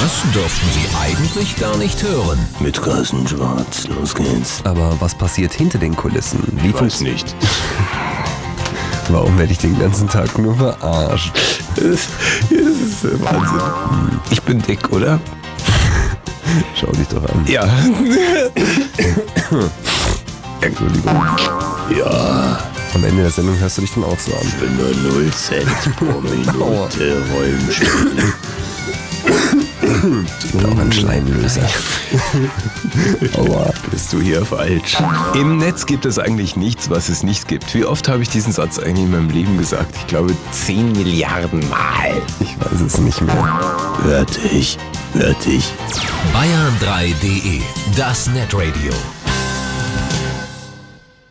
Das dürften Sie eigentlich gar nicht hören. Mit Carsten Schwarz, los geht's. Aber was passiert hinter den Kulissen? Wie Ich weiß nicht. Warum werde ich den ganzen Tag nur verarscht? Das ist Wahnsinn. Ich bin dick, oder? Schau dich doch an. Ja. Entschuldigung. Ja. Am Ende der Sendung hörst du dich dann auch so an. Für nur 0 Cent pro Minute Rollenspiel. Auch ein Schleimlöser. Aua, bist du hier falsch. Im Netz gibt es eigentlich nichts, was es nicht gibt. Wie oft habe ich diesen Satz eigentlich in meinem Leben gesagt? Ich glaube 10 Milliarden Mal. Ich weiß es nicht mehr. Hört dich. Bayern3.de, das Netradio.